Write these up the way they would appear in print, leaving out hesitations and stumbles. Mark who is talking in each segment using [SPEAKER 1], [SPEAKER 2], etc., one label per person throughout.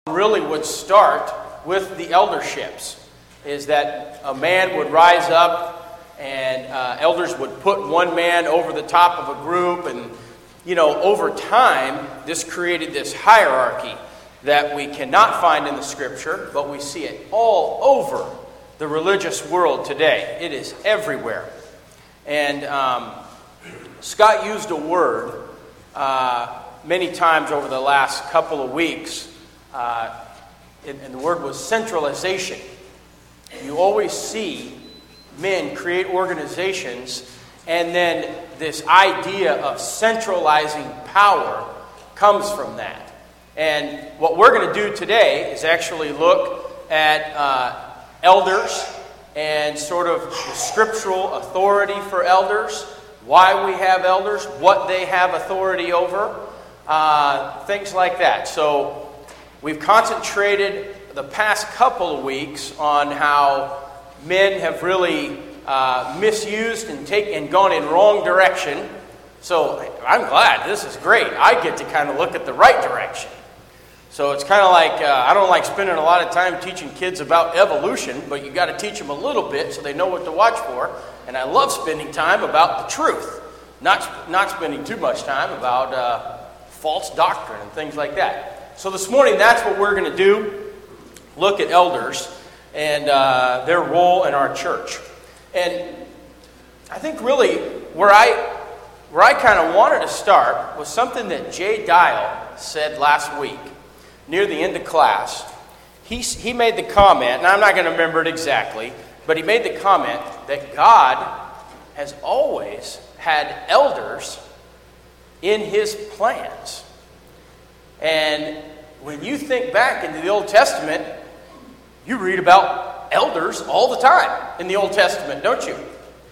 [SPEAKER 1] Really would start with the elderships, is that a man would rise up and elders would put one man over the top of a group, and over time this created this hierarchy that we cannot find in the scripture, but we see it all over the religious world today. It is everywhere. And Scott used a word many times over the last couple of weeks. And the word was centralization. You always see men create organizations, and then this idea of centralizing power comes from that. And what we're going to do today is actually look at elders and sort of the scriptural authority for elders, why we have elders, what they have authority over, things like that. So we've concentrated the past couple of weeks on how men have really misused and gone in wrong direction. So I'm glad. This is great. I get to kind of look at the right direction. So it's kind of like, I don't like spending a lot of time teaching kids about evolution, but you got to teach them a little bit so they know what to watch for. And I love spending time about the truth, not spending too much time about false doctrine and things like that. So this morning, that's what we're going to do. Look at elders and their role in our church. And I think really where I kind of wanted to start was something that Jay Dial said last week near the end of class. He made the comment, and I'm not going to remember it exactly, but he made the comment that God has always had elders in his plans. And when you think back into the Old Testament, you read about elders all the time in the Old Testament, don't you?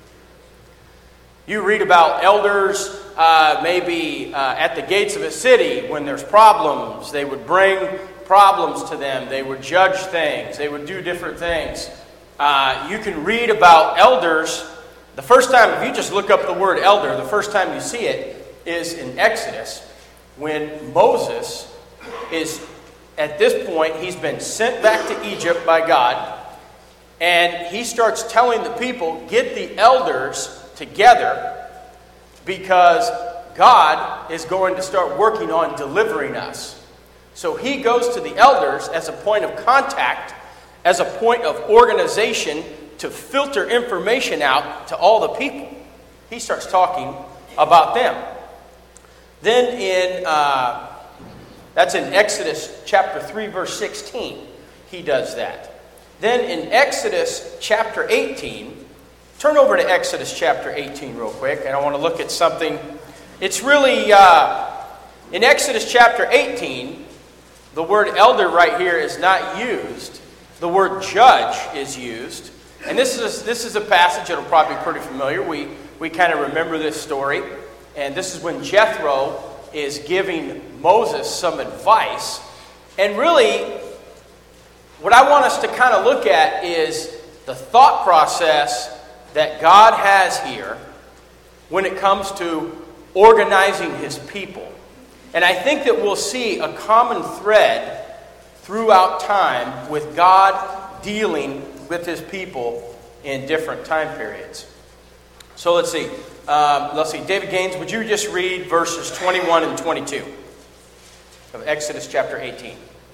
[SPEAKER 1] You read about elders maybe at the gates of a city when there's problems. They would bring problems to them. They would judge things. They would do different things. You can read about elders. The first time, if you just look up the word elder, the first time you see it is in Exodus, when Moses is, at this point, he's been sent back to Egypt by God, and he starts telling the people, get the elders together, because God is going to start working on delivering us. So he goes to the elders as a point of contact, as a point of organization to filter information out to all the people. He starts talking about them. Then that's in Exodus chapter 3, verse 16. He does that. Then in Exodus chapter 18, turn over to Exodus chapter 18 real quick, and I want to look at something. It's really, in Exodus chapter 18, the word elder right here is not used. The word judge is used. And this is a passage that will probably be pretty familiar. We kind of remember this story. And this is when Jethro is giving Moses some advice. And really, what I want us to kind of look at is the thought process that God has here when it comes to organizing his people. And I think that we'll see a common thread throughout time with God dealing with his people in different time periods. So let's see. David Gaines, would you just read verses 21 and 22 of Exodus chapter 18?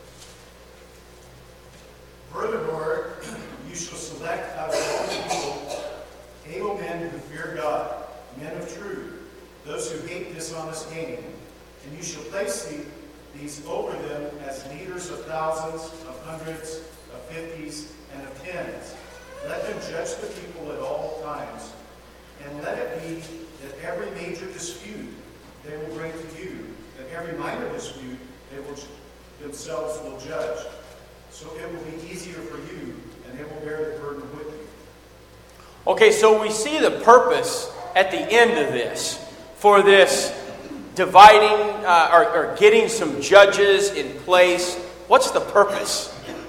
[SPEAKER 2] Furthermore, you shall select out of all people able men who fear God, men of truth, those who hate dishonest gain, and you shall place these over them as leaders of thousands, of hundreds, of fifties, and of tens. Let them judge the people at all times. And let it be that every major dispute they will bring to you, that every minor dispute they will themselves will judge. So it will be easier for you, and they will bear the burden with you.
[SPEAKER 1] Okay, so we see the purpose at the end of this, for this dividing or getting some judges in place. What's the purpose?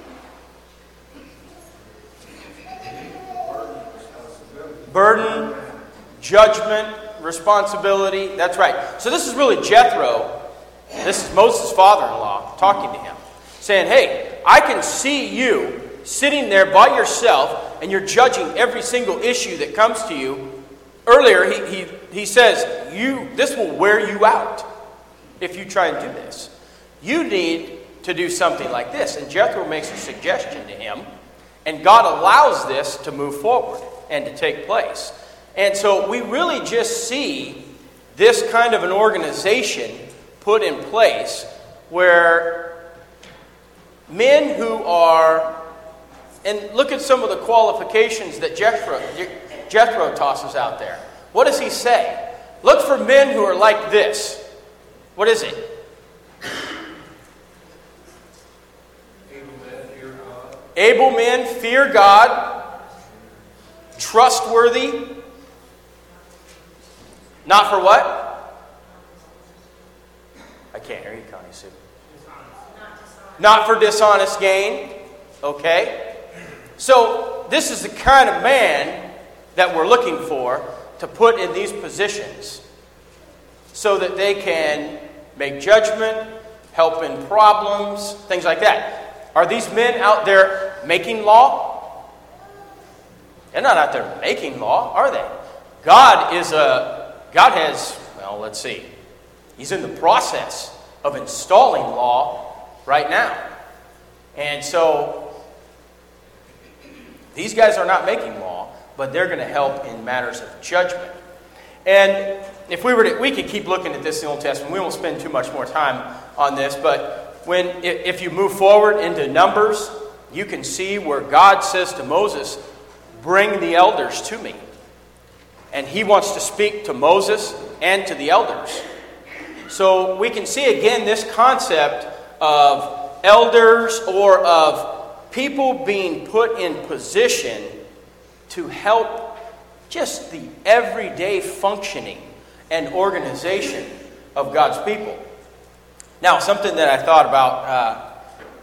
[SPEAKER 1] Burden, judgment, responsibility. That's right. So this is really Jethro. This is Moses' father-in-law talking to him. saying, hey, I can see you sitting there by yourself and you're judging every single issue that comes to you. Earlier, he says, this will wear you out if you try and do this. You need to do something like this. And Jethro makes a suggestion to him, and God allows this to move forward and to take place. And so we really just see this kind of an organization put in place where men who are, and look at some of the qualifications that Jethro tosses out there. What does he say? Look for men who are like this. What is it? Able men, fear God, trustworthy, not for what? I can't hear you, Connie Sue. Not for dishonest gain. Okay. So this is the kind of man that we're looking for to put in these positions so that they can make judgment, help in problems, things like that. Are these men out there making law? They're not out there making law, are they? God has, well, let's see. He's in the process of installing law right now. And so these guys are not making law, but they're going to help in matters of judgment. And if we could keep looking at this in the Old Testament. We won't spend too much more time on this, but if you move forward into Numbers, you can see where God says to Moses, bring the elders to me. And he wants to speak to Moses and to the elders. So we can see again this concept of elders or of people being put in position to help just the everyday functioning and organization of God's people. Now, something that I thought about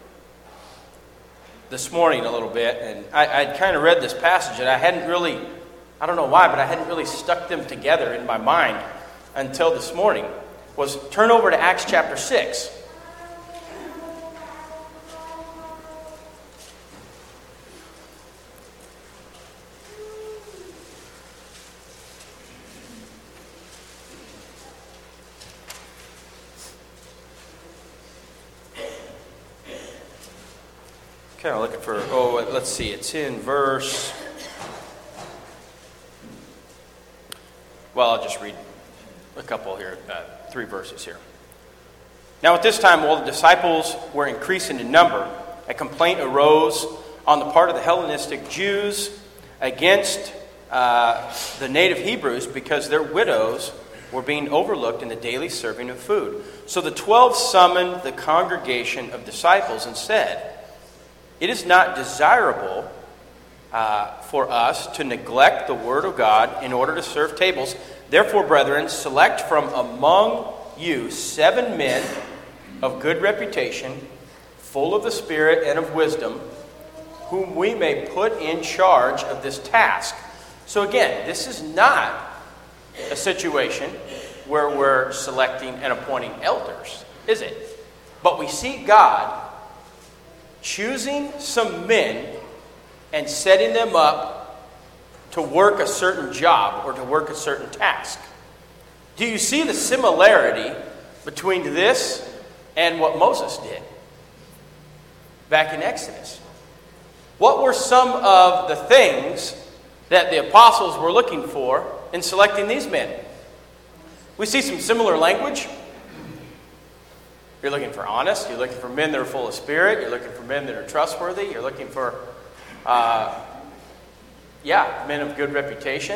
[SPEAKER 1] this morning a little bit, and I'd kind of read this passage, and I hadn't really, I don't know why, but I hadn't really stuck them together in my mind until this morning, was turn over to Acts chapter 6. Kind of looking for, let's see, it's in verse, well, I'll just read a couple here, 3 verses here. Now at this time, while the disciples were increasing in number, a complaint arose on the part of the Hellenistic Jews against the native Hebrews because their widows were being overlooked in the daily serving of food. So the 12 summoned the congregation of disciples and said, it is not desirable for us to neglect the word of God in order to serve tables. Therefore, brethren, select from among you 7 men of good reputation, full of the Spirit and of wisdom, whom we may put in charge of this task. So again, this is not a situation where we're selecting and appointing elders, is it? But we see God choosing some men and setting them up to work a certain job or to work a certain task. Do you see the similarity between this and what Moses did back in Exodus? What were some of the things that the apostles were looking for in selecting these men? We see some similar language. You're looking for honest. You're looking for men that are full of spirit. You're looking for men that are trustworthy. You're looking for, men of good reputation.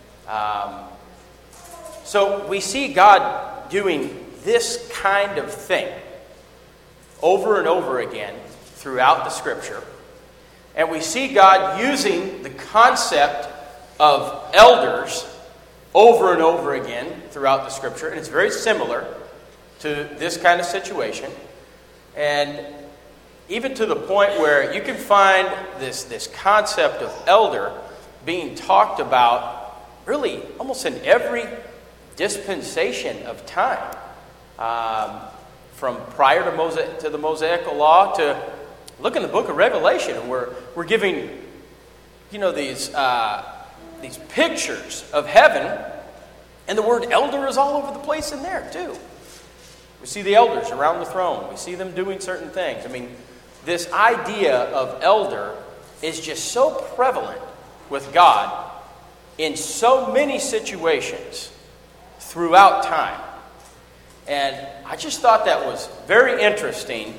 [SPEAKER 1] So we see God doing this kind of thing over and over again throughout the Scripture. And we see God using the concept of elders over and over again throughout the Scripture. And it's very similar to this kind of situation, and even to the point where you can find this concept of elder being talked about really almost in every dispensation of time. from prior to the Mosaical law to look in the book of Revelation, and we're giving, these pictures of heaven, and the word elder is all over the place in there too. We see the elders around the throne. We see them doing certain things. I mean, this idea of elder is just so prevalent with God in so many situations throughout time. And I just thought that was very interesting,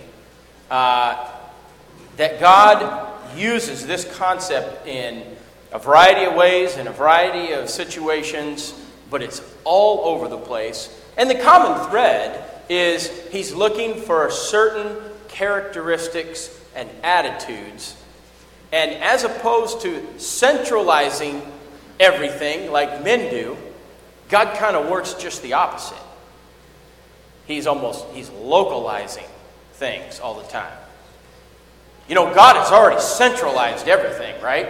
[SPEAKER 1] that God uses this concept in a variety of ways, in a variety of situations, but it's all over the place. And the common thread is he's looking for certain characteristics and attitudes. And as opposed to centralizing everything like men do, God kind of works just the opposite. He's localizing things all the time. God has already centralized everything, right?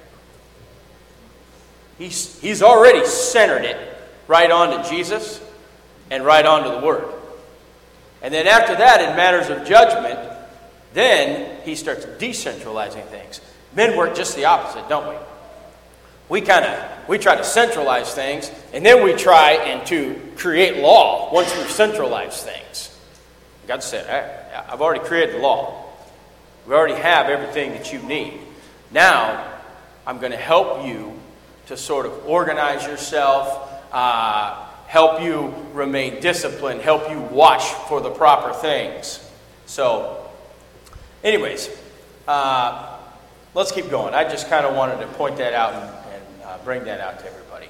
[SPEAKER 1] He's already centered it right onto Jesus and right onto the Word. And then after that, in matters of judgment, then he starts decentralizing things. Men work just the opposite, don't we? We try to centralize things, and then we try to create law once we've centralized things. God said, I've already created the law. We already have everything that you need. Now, I'm going to help you to sort of organize yourself, help you remain disciplined, help you watch for the proper things. So, anyways, let's keep going. I just kind of wanted to point that out and bring that out to everybody.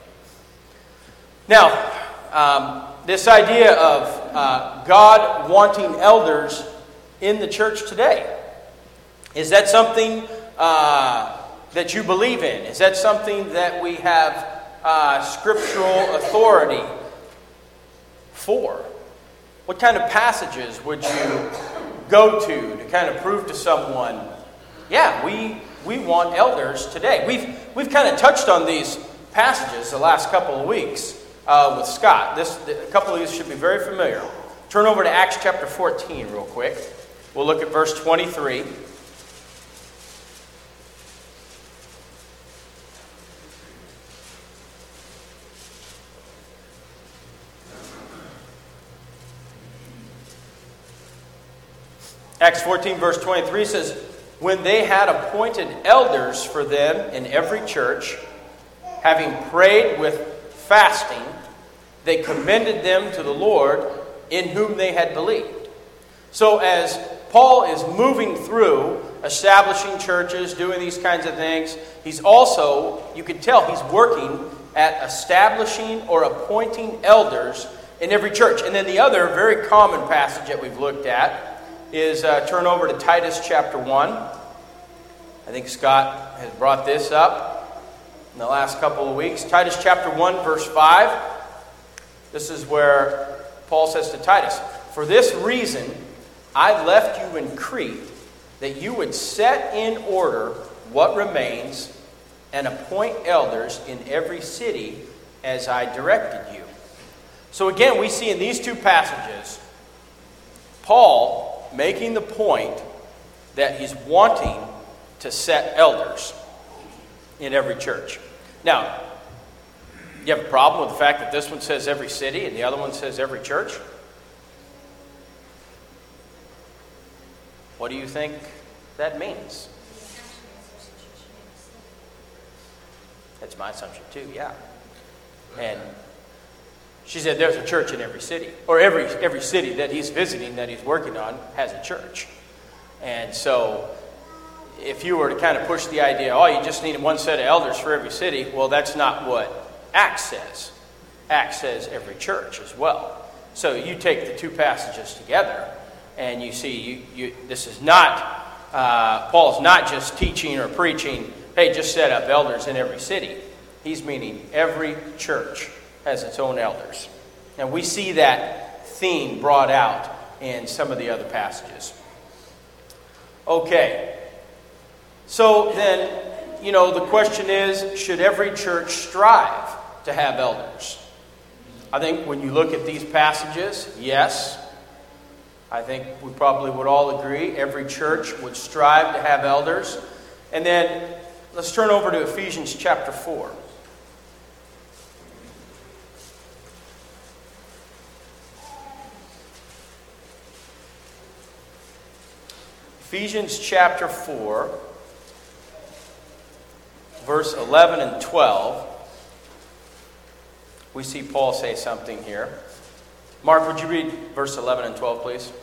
[SPEAKER 1] Now, this idea of God wanting elders in the church today, is that something that you believe in? Is that something that we have scriptural authority for? What kind of passages would you go to kind of prove to someone, yeah, we want elders today? We've kind of touched on these passages the last couple of weeks with Scott. A couple of these should be very familiar. Turn over to Acts chapter 14 real quick. We'll look at verse 23. Acts 14 verse 23 says, when they had appointed elders for them in every church, having prayed with fasting, they commended them to the Lord in whom they had believed. So as Paul is moving through establishing churches, doing these kinds of things, he's also, you can tell, he's working at establishing or appointing elders in every church. And then the other very common passage that we've looked at is turn over to Titus chapter 1. I think Scott has brought this up in the last couple of weeks. Titus chapter 1 verse 5. This is where Paul says to Titus, for this reason I left you in Crete, that you would set in order what remains and appoint elders in every city as I directed you. So again, we see in these two passages, Paul making the point that he's wanting to set elders in every church. Now, you have a problem with the fact that this one says every city and the other one says every church? What do you think that means? That's my assumption too, yeah. And she said there's a church in every city, or every city that he's visiting, that he's working on, has a church. And so if you were to kind of push the idea, oh, you just need one set of elders for every city, well, that's not what Acts says. Acts says every church as well. So you take the two passages together, and you see, this is not, Paul's not just teaching or preaching, hey, just set up elders in every city. He's meaning every church has its own elders. And we see that theme brought out in some of the other passages. Okay. So then, the question is, should every church strive to have elders? I think when you look at these passages, yes. I think we probably would all agree every church would strive to have elders. And then let's turn over to Ephesians chapter 4. Ephesians chapter 4, verse 11 and 12. We see Paul say something here. Mark, would you read verse 11 and 12, please?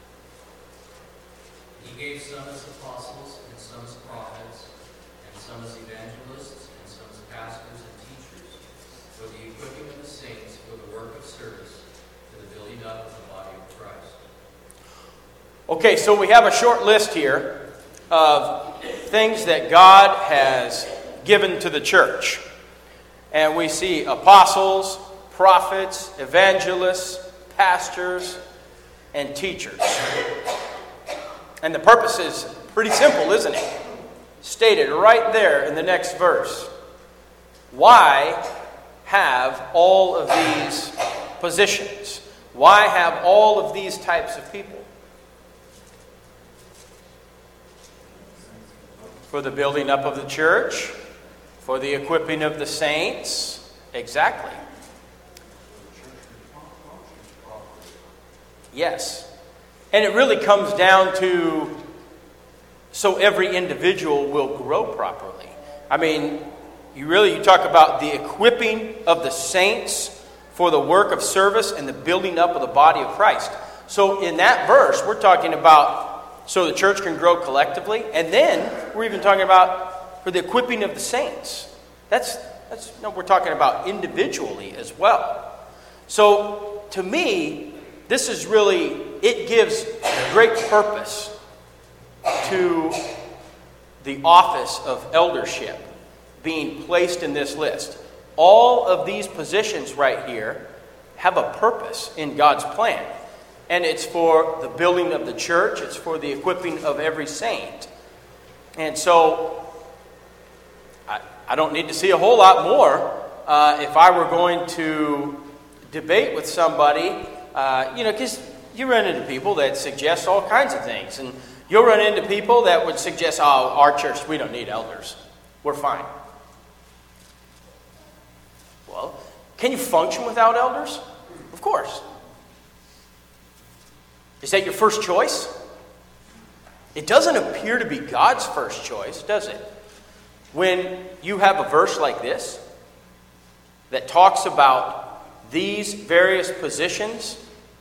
[SPEAKER 3] He gave some as apostles, and some as prophets, and some as evangelists, and some as pastors and teachers, for the equipping of the saints for the work of service, for the building up of the body of Christ.
[SPEAKER 1] Okay, so we have a short list here of things that God has given to the church. And we see apostles, prophets, evangelists, pastors, and teachers. And the purpose is pretty simple, isn't it? Stated right there in the next verse. Why have all of these positions? Why have all of these types of people? For the building up of the church, for the equipping of the saints. Exactly. Yes. And it really comes down to so every individual will grow properly. I mean, you talk about the equipping of the saints for the work of service and the building up of the body of Christ. So in that verse, we're talking about so the church can grow collectively. And then we're even talking about for the equipping of the saints. We're talking about individually as well. So to me, this is really, it gives great purpose to the office of eldership being placed in this list. All of these positions right here have a purpose in God's plan. And it's for the building of the church. It's for the equipping of every saint. And so, I don't need to see a whole lot more if I were going to debate with somebody. Because you run into people that suggest all kinds of things. And you'll run into people that would suggest, our church, we don't need elders. We're fine. Well, can you function without elders? Of course. Is that your first choice? It doesn't appear to be God's first choice, does it? When you have a verse like this that talks about these various positions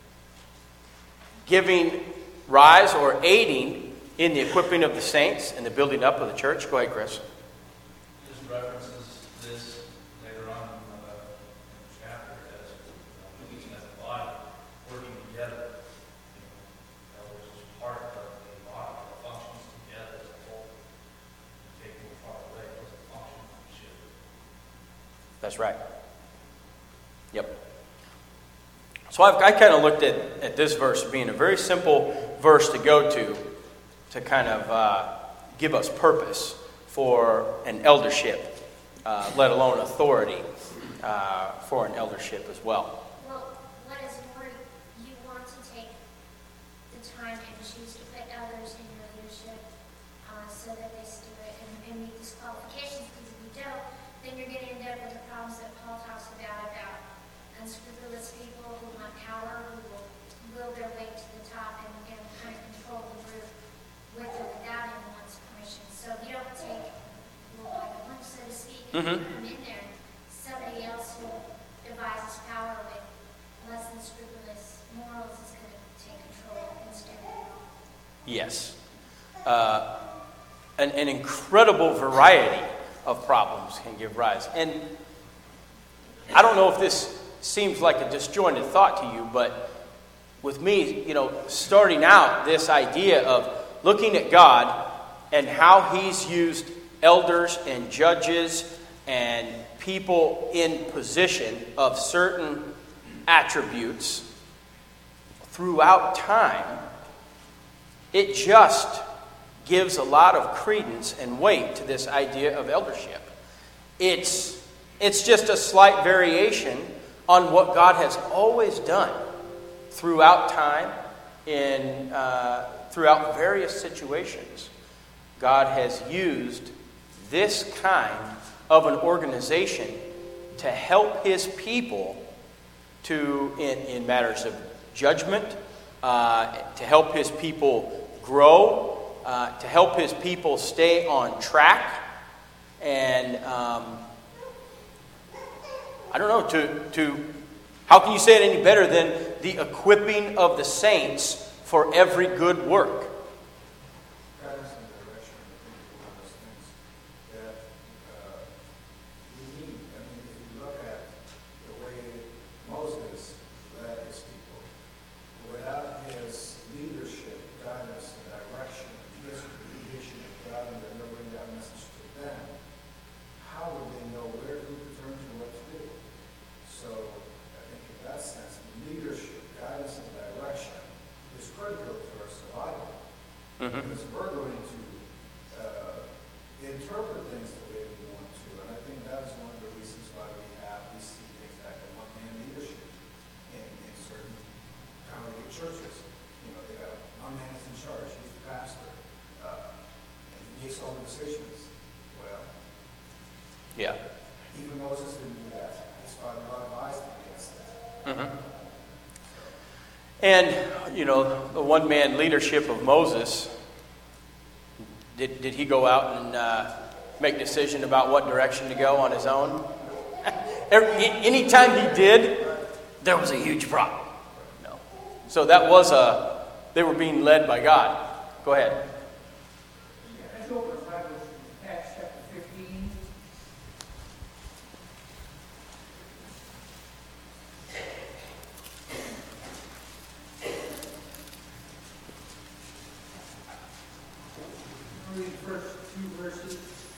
[SPEAKER 1] giving rise or aiding in the equipping of the saints and the building up of the church. Go ahead, Chris.
[SPEAKER 4] This references this later on in the chapter as looking at the body, working together. Elders is part of the body that functions together as a whole. Take them far away, it doesn't function like it should.
[SPEAKER 1] That's right. Yep. So I kind of looked at this verse being a very simple verse to go to kind of give us purpose for an eldership, let alone authority for an eldership as well.
[SPEAKER 5] Well, what is more, you want to take the time and choose to put others in your leadership so that they steward and meet these qualifications, because if you don't, then you're going to end up with the problems that Paul talks about unscrupulous people who want power, who will will their way to the top and kind of control the group with or without anyone's permission. So you don't take by the punch, so to speak, and put them in there. Somebody else who devises power with less than scrupulous morals is going to take control instead.
[SPEAKER 1] Yes. An incredible variety of problems can give rise. And I don't know if this seems like a disjointed thought to you, but with me, starting out this idea of looking at God and how He's used elders and judges and people in position of certain attributes throughout time, it just gives a lot of credence and weight to this idea of eldership. It's just a slight variation on what God has always done throughout time throughout various situations, God has used this kind of an organization to help his people in matters of judgment, to help his people grow, to help his people stay on track, and I don't know, how can you say it any better than the equipping of the saints for every good work?
[SPEAKER 2] Guidance and direction are one of those things that we need. I mean, if you look at the way Moses led his people, without his leadership, guidance, and direction, his communication of God and delivering that message to them, how would they know where to turn to, what to do? So I think in that sense, leadership, guidance, and direction is critical to our survival. Because we're going to interpret things the way we want to. And I think that is one of the reasons why we see things like a one-man leadership in certain congregate churches. You know, they got one man is in charge, he's the pastor, and he makes all the decisions. Well,
[SPEAKER 1] Yeah.
[SPEAKER 2] even Moses didn't do that. His father advised him against that.
[SPEAKER 1] And, the one-man leadership of Moses, did he go out and make a decision about what direction to go on his own? Anytime he did, there was a huge problem. No. So that was they were being led by God. Go ahead.
[SPEAKER 6] Let's open the Bible to Acts chapter 15. I'll read the first two verses.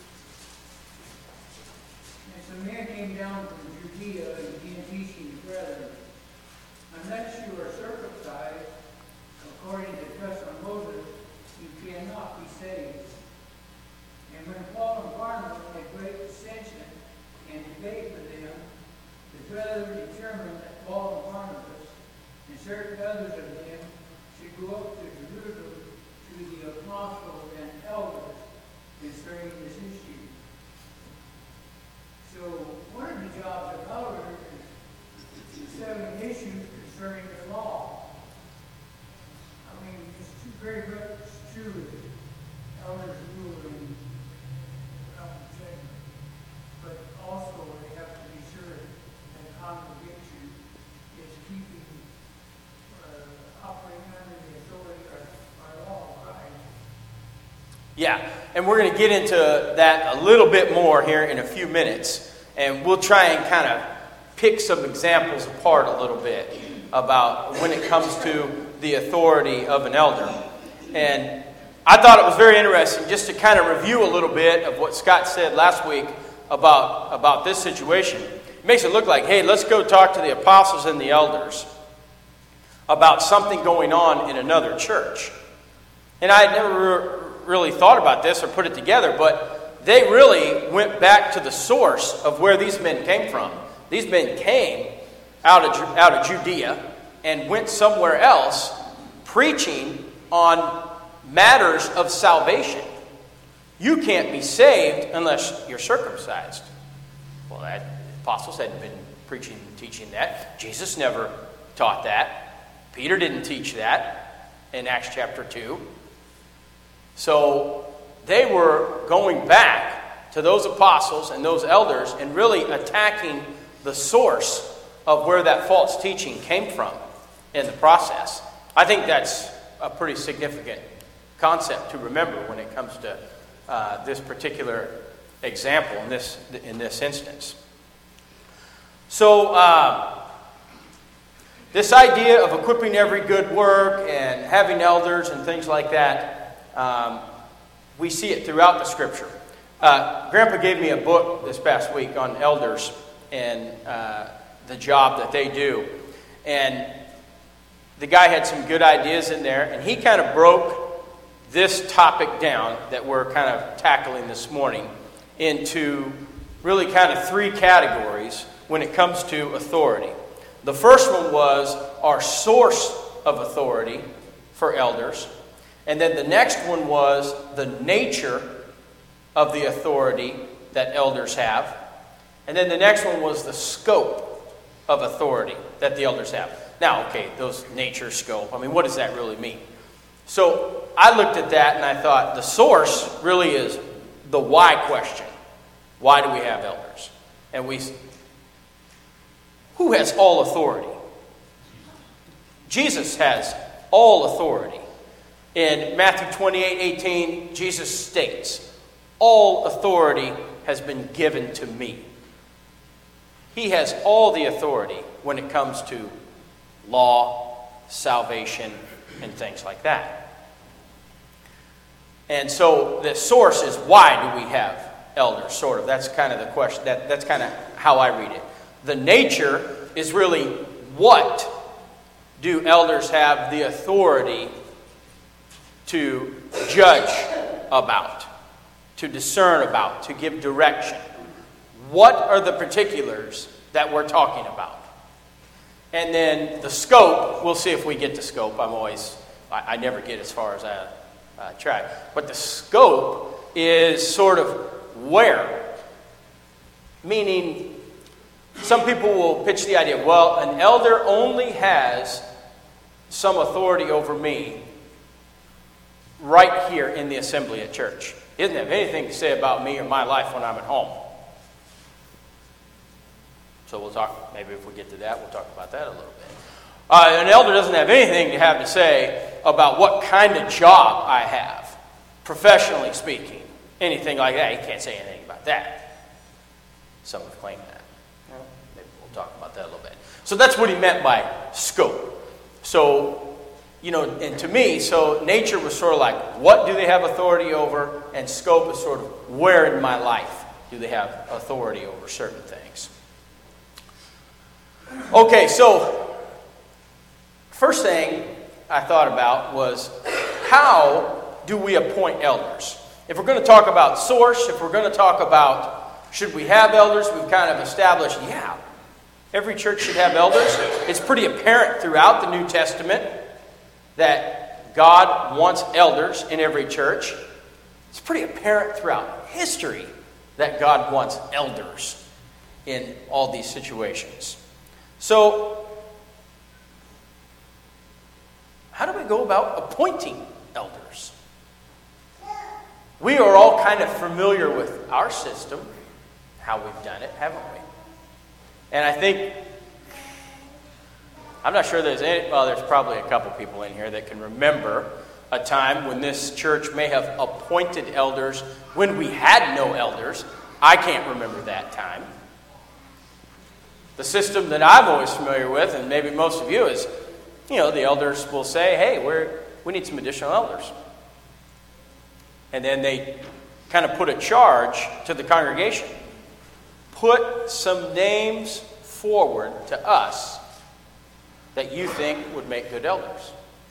[SPEAKER 6] And some man came down from Judea and began teaching the brethren, unless you are circumcised according to the custom of Moses, you cannot be saved. And when Paul and Barnabas had great dissension and debate with them, the brethren determined that Paul and Barnabas and certain others of them should go up to Jerusalem to the apostles and elders concerning this issue. So one of the jobs of elders is settling issues concerning the law. I mean, it's very much true that elders rule in but also they have to be sure that the congregation is keeping, operating under the authority of our law, right?
[SPEAKER 1] Yeah, and we're going to get into that a little bit more here in a few minutes, and we'll try and kind of pick some examples apart a little bit about when it comes to the authority of an elder. And I thought it was very interesting just to kind of review a little bit of what Scott said last week about this situation. It makes it look like, hey, let's go talk to the apostles and the elders about something going on in another church. And I had never really thought about this or put it together, but they really went back to the source of where these men came from. These men came out of Judea and went somewhere else preaching on matters of salvation. You can't be saved unless you're circumcised. Well, the apostles hadn't been preaching and teaching that. Jesus never taught that. Peter didn't teach that in Acts chapter 2. So they were going back to those apostles and those elders and really attacking the source of where that false teaching came from in the process. I think that's a pretty significant concept to remember when it comes to this particular example in this instance. So this idea of equipping every good work and having elders and things like that, we see it throughout the Scripture. Grandpa gave me a book this past week on elders and the job that they do. And the guy had some good ideas in there, and he kind of broke this topic down that we're kind of tackling this morning into really kind of three categories when it comes to authority. The first one was our source of authority, for elders. And then the next one was the nature of the authority that elders have. And then the next one was the scope of authority that the elders have. Now, okay, those nature, scope, I mean, what does that really mean? So I looked at that and I thought the source really is the why question. Why do we have elders? And who has all authority? Jesus has all authority. In Matthew 28:18, Jesus states, all authority has been given to me. He has all the authority when it comes to law, salvation, and things like that. And so the source is, why do we have elders? Sort of. That's kind of the question. That's kind of how I read it. The nature is really, what do elders have the authority to judge about, to discern about, to give direction? What are the particulars that we're talking about? And then the scope, we'll see if we get to scope. I never get as far as I try. But the scope is sort of where. Meaning, some people will pitch the idea, well, an elder only has some authority over me right here in the assembly at church. He doesn't have anything to say about me or my life when I'm at home. So we'll talk, maybe if we get to that, we'll talk about that a little bit. An elder doesn't have anything to have to say about what kind of job I have, professionally speaking. Anything like that, he can't say anything about that. Some have claimed that. Well, maybe we'll talk about that a little bit. So that's what he meant by scope. So, and to me, so nature was sort of like, what do they have authority over? And scope is sort of, where in my life do they have authority over certain things? Okay, so first thing I thought about was, how do we appoint elders? If we're going to talk about source, if we're going to talk about should we have elders, we've kind of established, yeah, every church should have elders. It's pretty apparent throughout the New Testament that God wants elders in every church. It's pretty apparent throughout history that God wants elders in all these situations. So, how do we go about appointing elders? We are all kind of familiar with our system, how we've done it, haven't we? And I think, I'm not sure there's probably a couple people in here that can remember a time when this church may have appointed elders when we had no elders. I can't remember that time. The system that I'm always familiar with, and maybe most of you, is, the elders will say, hey, we need some additional elders. And then they kind of put a charge to the congregation. Put some names forward to us that you think would make good elders.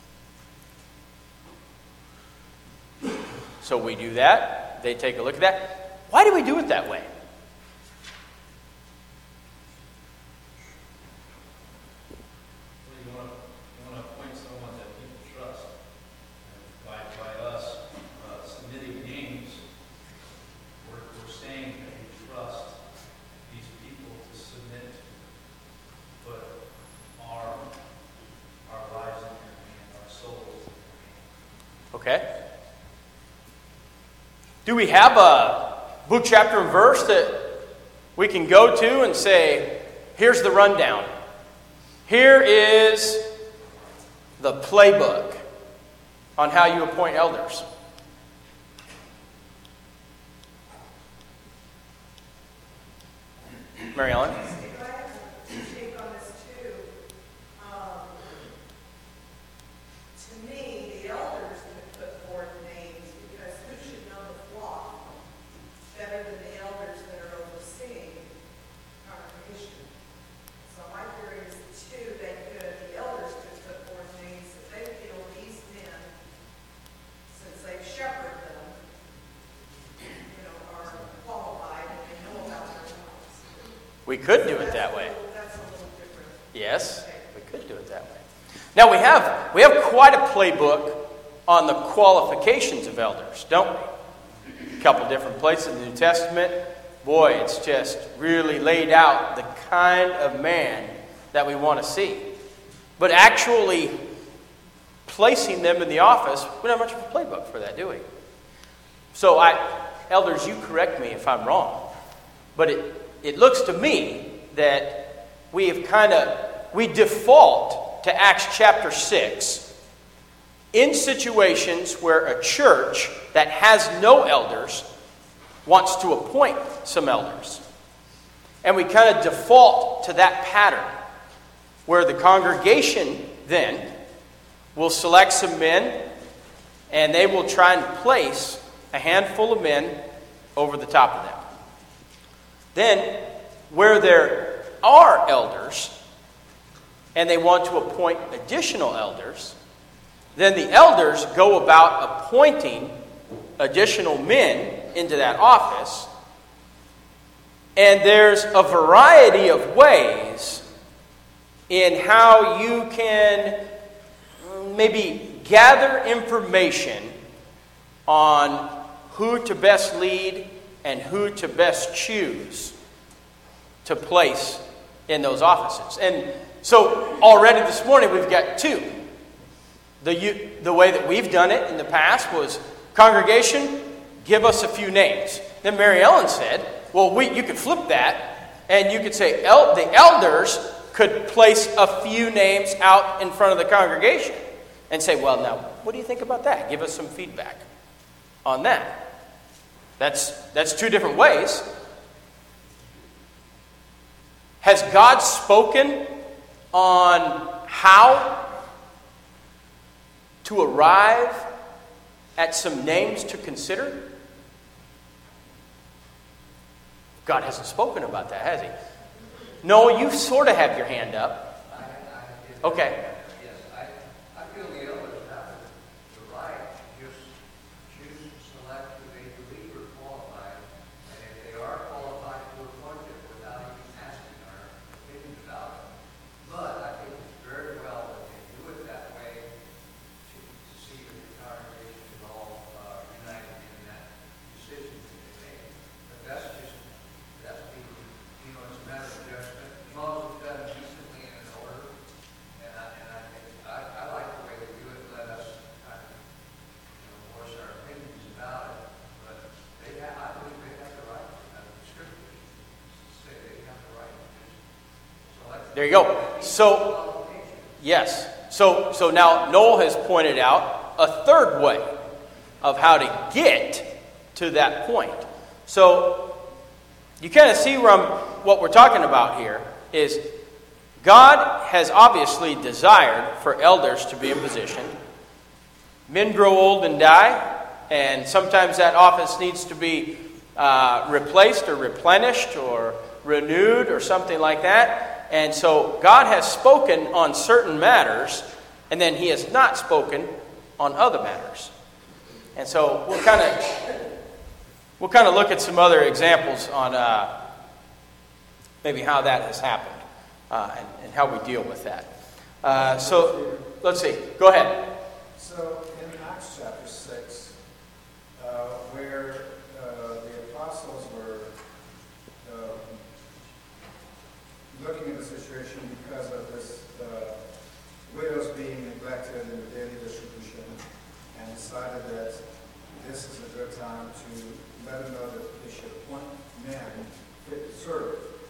[SPEAKER 1] So we do that. They take a look at that. Why do we do it that way? Okay? Do we have a book, chapter, and verse that we can go to and say, here's the rundown. Here is the playbook on how you appoint elders. Mary Ellen? We could do it that way. Yes, we could do it that way. Now we have quite a playbook on the qualifications of elders, don't we? A couple different places in the New Testament. Boy, it's just really laid out the kind of man that we want to see. But actually placing them in the office, we don't have much of a playbook for that, do we? So elders, you correct me if I'm wrong, but it looks to me that we default to Acts chapter 6 in situations where a church that has no elders wants to appoint some elders. And we kind of default to that pattern, where the congregation then will select some men, and they will try and place a handful of men over the top of them. Then, where there are elders, and they want to appoint additional elders, then the elders go about appointing additional men into that office. And there's a variety of ways in how you can maybe gather information on who to best lead and who to best choose to place in those offices. And so already this morning we've got two. The way that we've done it in the past was, congregation, give us a few names. Then Mary Ellen said, well, you could flip that, and you could say the elders could place a few names out in front of the congregation and say, well, now, what do you think about that? Give us some feedback on that. That's two different ways. Has God spoken on how to arrive at some names to consider? God hasn't spoken about that, has he? No, you sort of have your hand up. Okay.
[SPEAKER 7] Yes, I feel the elders have the right to just choose to select who they believe are qualified, and if they are qualified to appoint them without even asking our opinions about it. But I think it's very well that they do it that way to see that the congregation is all united in that decision that they made. But that's being, it's a matter of judgment. As long as it's done decently and in order. And I think I like the way they do it. Let us kind of voice our opinions about it. But I believe they have the right, the scriptures say they have the right to select.
[SPEAKER 1] There you go. So, yes. So now Noel has pointed out a third way of how to get to that point. So you kind of see what we're talking about here is God has obviously desired for elders to be in position. Men grow old and die, and sometimes that office needs to be replaced or replenished or renewed or something like that. And so God has spoken on certain matters, and then he has not spoken on other matters. And so we'll kind of look at some other examples on maybe how that has happened and how we deal with that. So let's see. Go ahead.
[SPEAKER 2] So in Acts chapter 6, where the apostles were looking at the situation because of this widows being neglected in the daily distribution, and decided that this is a good time to let them know that they should appoint men fit to serve.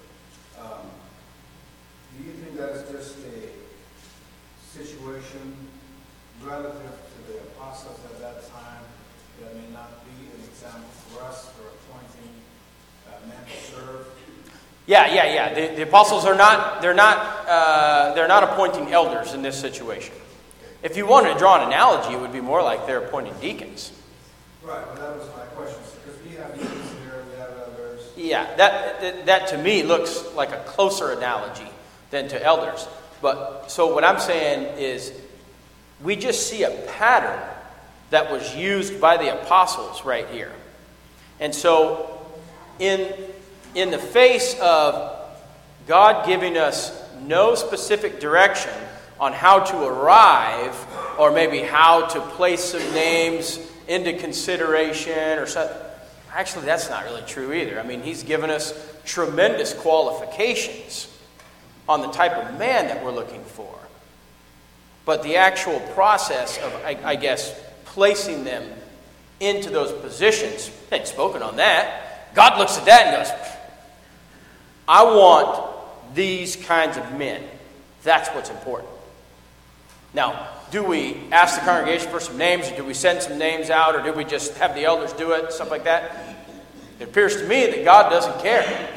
[SPEAKER 2] Do you think that is just a situation relative to the apostles at that time that may not be an example for us for appointing men to serve?
[SPEAKER 1] Yeah. The apostles are not. They're not appointing elders in this situation. If you wanted to draw an analogy, it would be more like they're appointing deacons.
[SPEAKER 2] Right. Well, that was my question. Because we have deacons here, we have elders.
[SPEAKER 1] Yeah, that to me looks like a closer analogy than to elders. But so what I'm saying is, we just see a pattern that was used by the apostles right here. And so in the face of God giving us no specific direction on how to arrive, or maybe how to place some names into consideration or something. Actually, that's not really true either. I mean, he's given us tremendous qualifications on the type of man that we're looking for. But the actual process of, I guess, placing them into those positions, I ain't spoken on that. God looks at that and goes, I want these kinds of men. That's what's important. Now, do we ask the congregation for some names, or do we send some names out, or do we just have the elders do it, stuff like that? It appears to me that God doesn't care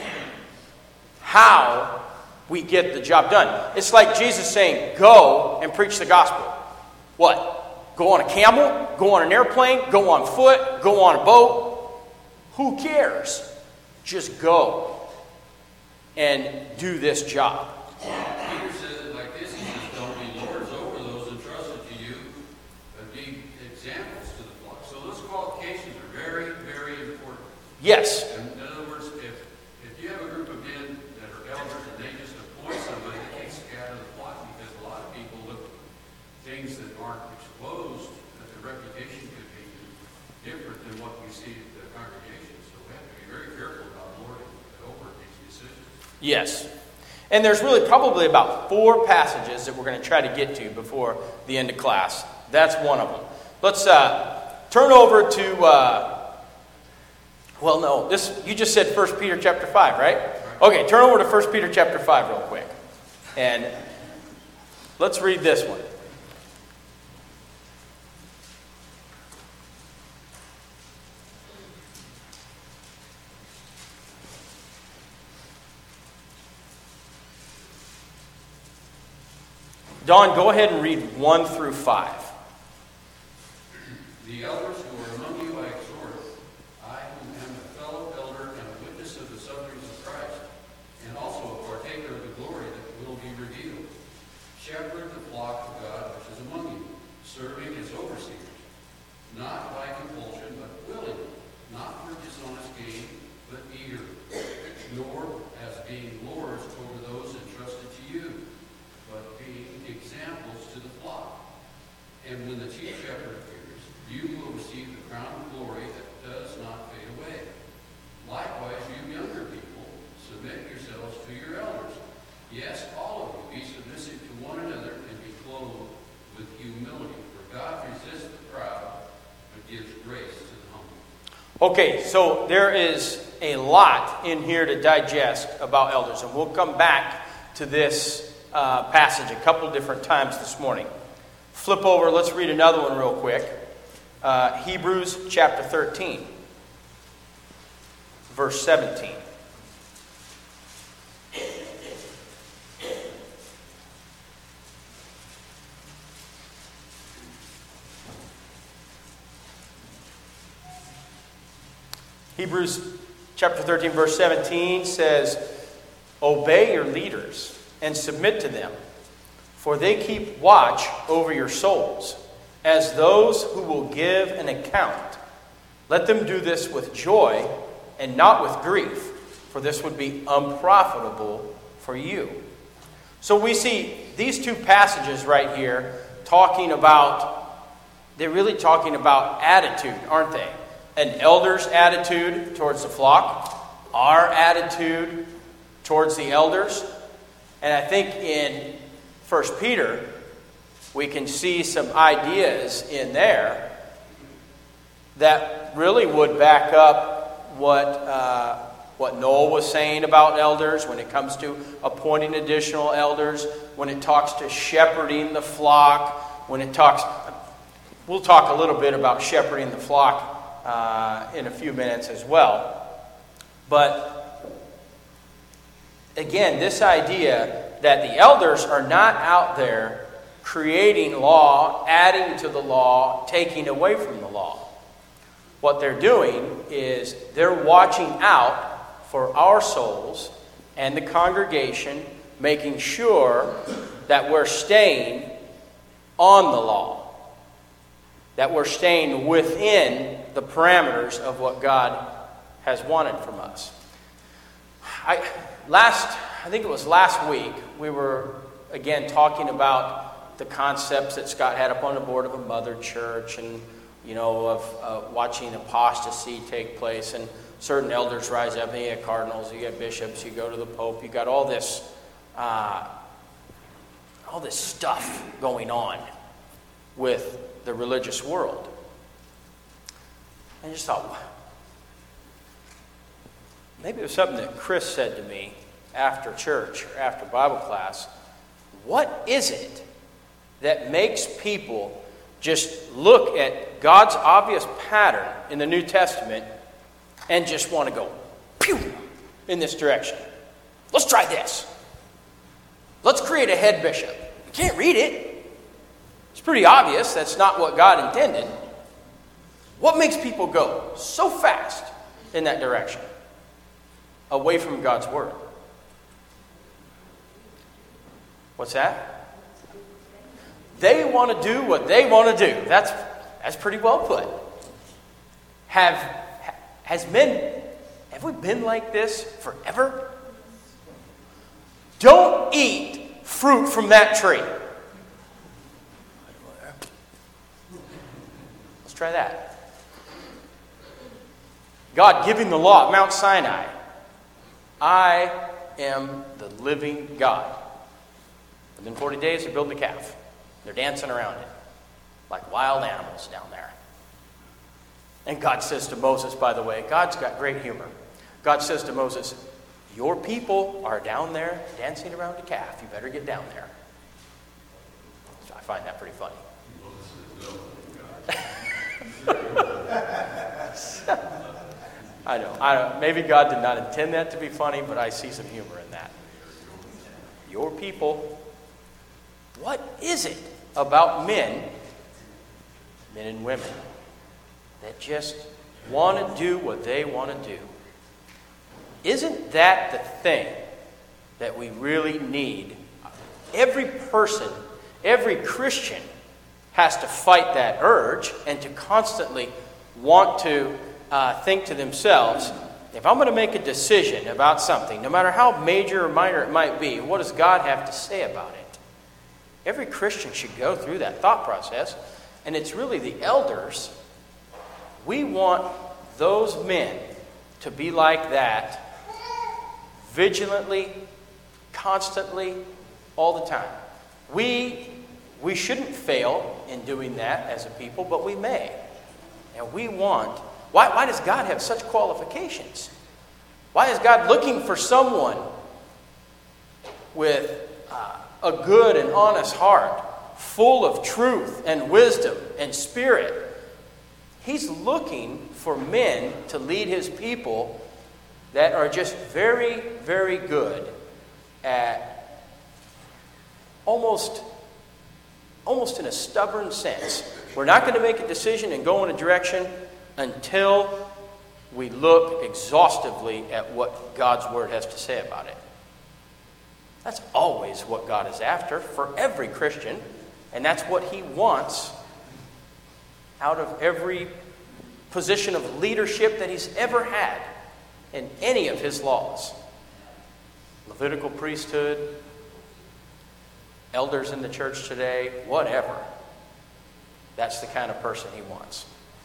[SPEAKER 1] how we get the job done. It's like Jesus saying, go and preach the gospel. What? Go on a camel? Go on an airplane? Go on foot? Go on a boat? Who cares? Just go and do this job.
[SPEAKER 8] Peter says it like this. He says, don't be lords over those entrusted to you, but be examples to the flock. So those qualifications are very, very important.
[SPEAKER 1] Yes.
[SPEAKER 8] And in other words, if you have a group of men that are elders and they just appoint somebody, they can't scatter the flock, because a lot of people look at things that aren't exposed, that the reputation could be different than what we see at the congregation. So we have to be very careful about lording over these decisions.
[SPEAKER 1] Yes. And there's really probably about 4 passages that we're going to try to get to before the end of class. That's one of them. Let's turn over to... you just said 1 Peter chapter 5, right? Okay, turn over to 1 Peter chapter 5 real quick. And let's read this one. Don, go ahead and read 1 through 5.
[SPEAKER 8] The elders who are among you I exhort, I who am a fellow elder and a witness of the sufferings of Christ, and also a partaker of the glory that will be revealed. Shepherd the flock of God which is among you, serving as overseers, not by compulsion, but willingly, not for dishonest gain, but eagerly, nor as being lords over those entrusted to you, but being examples to the flock. And when the chief shepherd appears, you will receive the crown of glory that does not fade away. Likewise, you younger people, submit yourselves to your elders. Yes, all of you, be submissive to one another and be clothed with humility. For God resists the proud, but gives grace to the humble.
[SPEAKER 1] Okay, so there is a lot in here to digest about elders, and we'll come back to this passage a couple different times this morning. Flip over, let's read another one real quick. Hebrews chapter 13, verse 17. Hebrews chapter 13, verse 17 says, obey your leaders and submit to them, for they keep watch over your souls, as those who will give an account. Let them do this with joy and not with grief, for this would be unprofitable for you. So we see these 2 passages right here they're really talking about attitude, aren't they? An elder's attitude towards the flock, our attitude towards the elders. And I think in 1 Peter, we can see some ideas in there that really would back up what Noel was saying about elders when it comes to appointing additional elders, when it talks to shepherding the flock, we'll talk a little bit about shepherding the flock in a few minutes as well. But again, this idea that the elders are not out there creating law, adding to the law, taking away from the law. What they're doing is they're watching out for our souls and the congregation, making sure that we're staying on the law, that we're staying within the parameters of what God has wanted from us. I think it was last week, we were again talking about the concepts that Scott had up on the board of a mother church and, of watching apostasy take place and certain elders rise up, and you get cardinals, you get bishops, you go to the Pope, you got all this stuff going on with the religious world. I just thought, maybe it was something that Chris said to me after church or after Bible class. What is it that makes people just look at God's obvious pattern in the New Testament and just want to go, pew, in this direction? Let's try this. Let's create a head bishop. You can't read it. It's pretty obvious that's not what God intended. What makes people go so fast in that direction, away from God's Word? What's that? They want to do what they want to do. That's pretty well put. Have we been like this forever? Don't eat fruit from that tree. Let's try that. God giving the law at Mount Sinai. I am the living God. Within 40 days, they're building a calf. They're dancing around it like wild animals down there. And God says to Moses, by the way, God's got great humor. God says to Moses, your people are down there dancing around a calf. You better get down there. So I find that pretty funny. I know. Maybe God did not intend that to be funny, but I see some humor in that. Your people. What is it about men and women, that just want to do what they want to do? Isn't that the thing that we really need? Every person, every Christian has to fight that urge and to constantly want to think to themselves, if I'm going to make a decision about something, no matter how major or minor it might be, what does God have to say about it? Every Christian should go through that thought process, and it's really the elders. We want those men to be like that, vigilantly, constantly, all the time. We shouldn't fail in doing that as a people, but we may. And we want... Why does God have such qualifications? Why is God looking for someone with a good and honest heart, full of truth and wisdom and spirit? He's looking for men to lead his people that are just very, very good at almost in a stubborn sense. We're not going to make a decision and go in a direction until we look exhaustively at what God's Word has to say about it. That's always what God is after for every Christian, and that's what He wants out of every position of leadership that He's ever had in any of His laws. Levitical priesthood, elders in the church today, whatever. That's the kind of person He wants.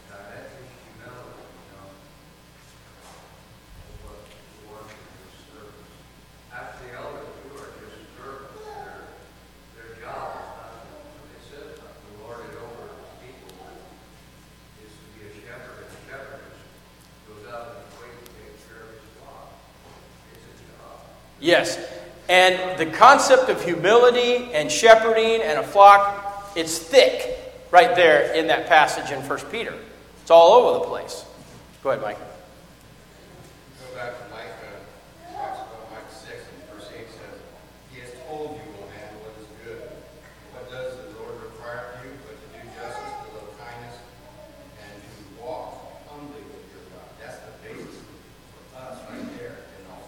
[SPEAKER 1] Yes, and the concept of humility and shepherding and a flock, it's thick right there in that passage in 1 Peter. It's all over the place. Go ahead, Mike.
[SPEAKER 8] Go back to Micah, talks about Micah 6 and verse 8 says, He has told you, O man, what is good. What does the Lord require of you but to do justice, to love kindness, and to walk humbly with your God? That's the basis for us right there.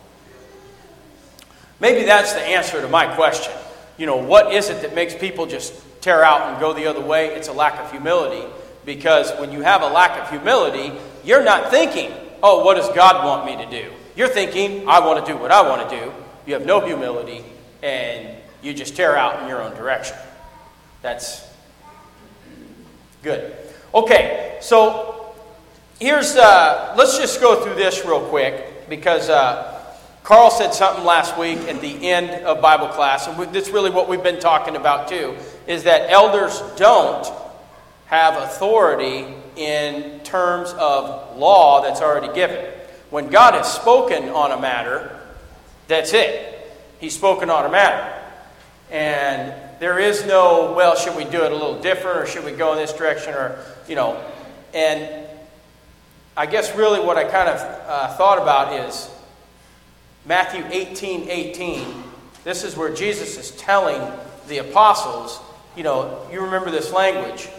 [SPEAKER 1] Maybe that's the answer to my question. What is it that makes people just tear out and go the other way? It's a lack of humility. Because when you have a lack of humility, you're not thinking, oh, what does God want me to do? You're thinking, I want to do what I want to do. You have no humility, and you just tear out in your own direction. That's good. Okay, so here's, let's just go through this real quick, because Carl said something last week at the end of Bible class, and that's really what we've been talking about too, is that elders don't have authority in terms of law that's already given. When God has spoken on a matter, that's it. He's spoken on a matter. And there is no, well, should we do it a little different, or should we go in this direction, or, and I guess really what I kind of thought about is Matthew 18:18. This is where Jesus is telling the apostles, you remember this language,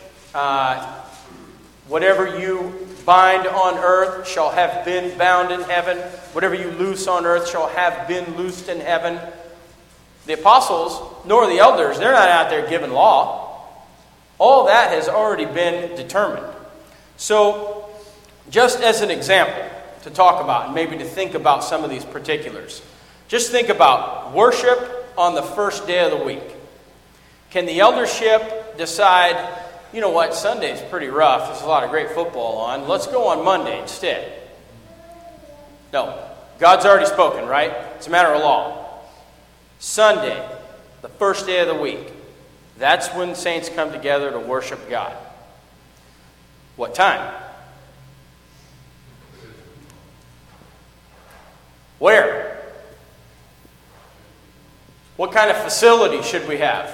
[SPEAKER 1] whatever you bind on earth shall have been bound in heaven. Whatever you loose on earth shall have been loosed in heaven. The apostles, nor the elders, they're not out there giving law. All that has already been determined. So, just as an example to talk about, and maybe to think about some of these particulars, just think about worship on the first day of the week. Can the eldership decide, you know what, Sunday's pretty rough, there's a lot of great football on, let's go on Monday instead? No. God's already spoken, right? It's a matter of law. Sunday, the first day of the week, that's when saints come together to worship God. What time? Where? What kind of facility should we have?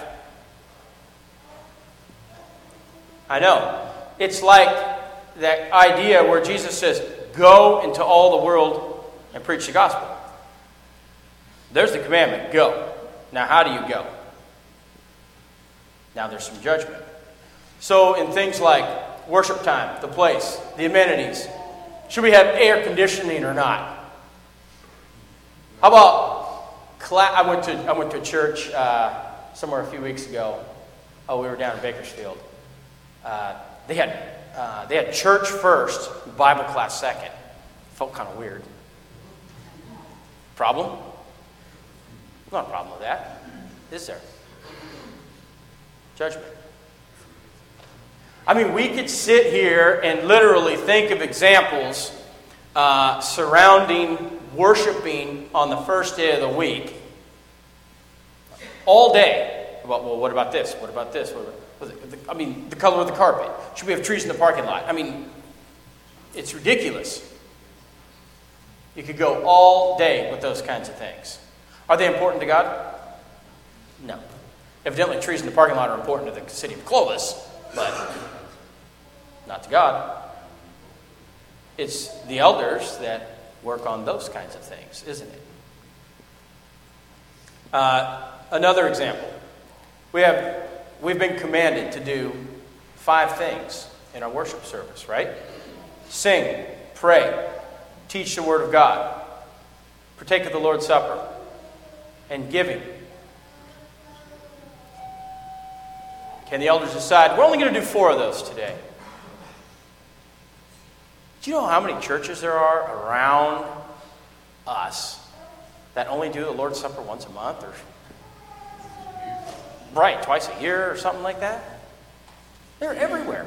[SPEAKER 1] I know. It's like that idea where Jesus says, go into all the world and preach the gospel. There's the commandment, go. Now, how do you go? Now, there's some judgment. So, in things like worship time, the place, the amenities, should we have air conditioning or not? How about I went to a church somewhere a few weeks ago. Oh, we were down in Bakersfield. They had church first, Bible class second. Felt kind of weird. Problem? Not a problem with that, is there? Judgment. I mean, we could sit here and literally think of examples surrounding worshiping on the first day of the week all day. Well, what about this? What about this? The color of the carpet. Should we have trees in the parking lot? I mean, it's ridiculous. You could go all day with those kinds of things. Are they important to God? No. Evidently, trees in the parking lot are important to the city of Clovis, but not to God. It's the elders that work on those kinds of things, isn't it? Another example. We've been commanded to do 5 things in our worship service, right? Sing, pray, teach the Word of God, partake of the Lord's Supper, and giving. Can the elders decide, we're only going to do 4 of those today? Do you know how many churches there are around us that only do the Lord's Supper once a month, or right, twice a year or something like that? They're everywhere.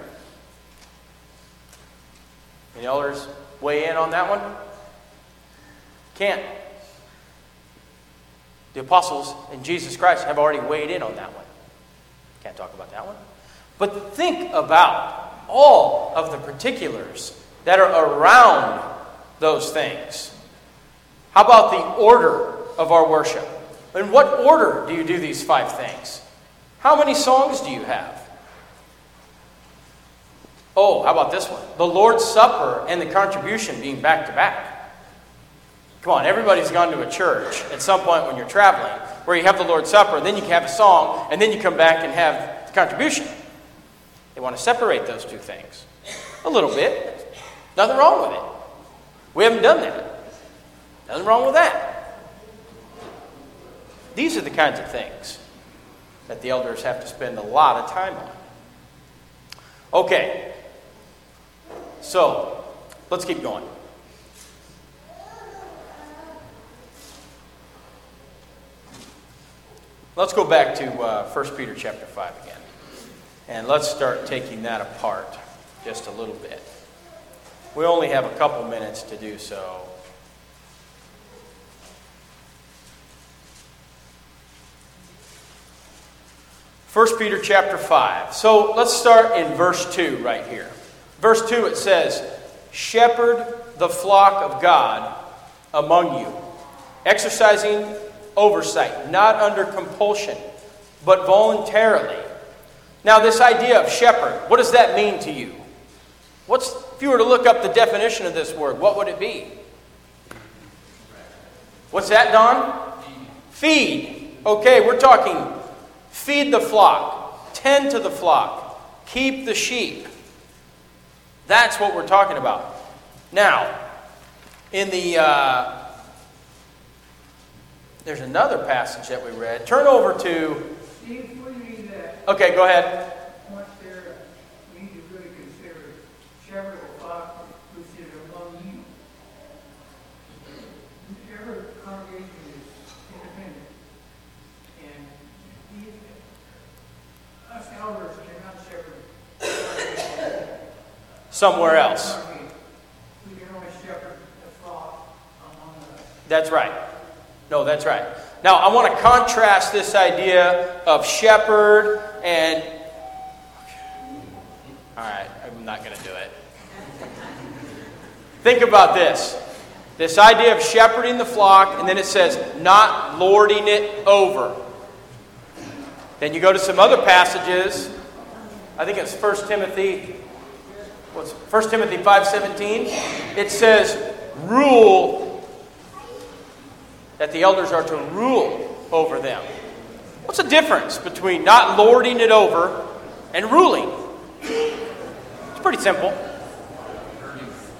[SPEAKER 1] Can the elders weigh in on that one? Can't. The apostles and Jesus Christ have already weighed in on that one. Can't talk about that one. But think about all of the particulars that are around those things. How about the order of our worship? In what order do you do these 5 things? How many songs do you have? Oh, how about this one? The Lord's Supper and the contribution being back to back. Come on, everybody's gone to a church at some point when you're traveling where you have the Lord's Supper, then you can have a song, and then you come back and have the contribution. They want to separate those 2 things. A little bit. Nothing wrong with it. We haven't done that. Nothing wrong with that. These are the kinds of things that the elders have to spend a lot of time on. Okay. So, let's keep going. Let's go back to 1 Peter chapter 5 again. And let's start taking that apart just a little bit. We only have a couple minutes to do so. 1 Peter chapter 5. So let's start in verse 2 right here. Verse 2 it says, "Shepherd the flock of God among you, exercising oversight, not under compulsion, but voluntarily." Now this idea of shepherd, what does that mean to you? If you were to look up the definition of this word, what would it be? What's that, Don? Feed. Okay, we're talking feed the flock, tend to the flock, keep the sheep. That's what we're talking about. Now, in the there's another passage that we read. Turn over to.
[SPEAKER 6] Steve, before you read that,
[SPEAKER 1] Okay, go ahead.
[SPEAKER 6] once there, we need to really consider shepherd the flock which is among you. Every congregation is independent, and us elders cannot shepherd
[SPEAKER 1] Somewhere else.
[SPEAKER 6] We can only shepherd the flock among us.
[SPEAKER 1] That's right. No, that's right. Now, I want to contrast this idea of shepherd and... All right, I'm not going to do it. Think about this. This idea of shepherding the flock, and then it says, not lording it over. Then you go to some other passages. I think it's 1 Timothy 5:17. It says, rule, that the elders are to rule over them. What's the difference between not lording it over and ruling? It's pretty simple.